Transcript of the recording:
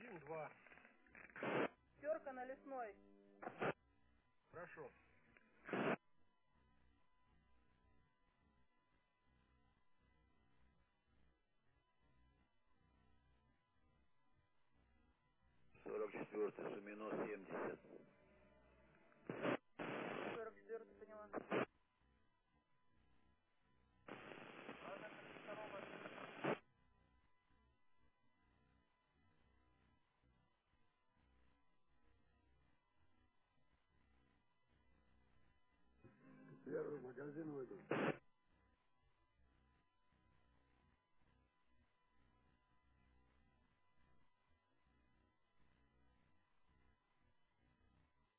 1-2. Терка на Лесной. Хорошо. Сорок четвертый, Сумино 70. 44-й, поняла. Первый магазин выйдет.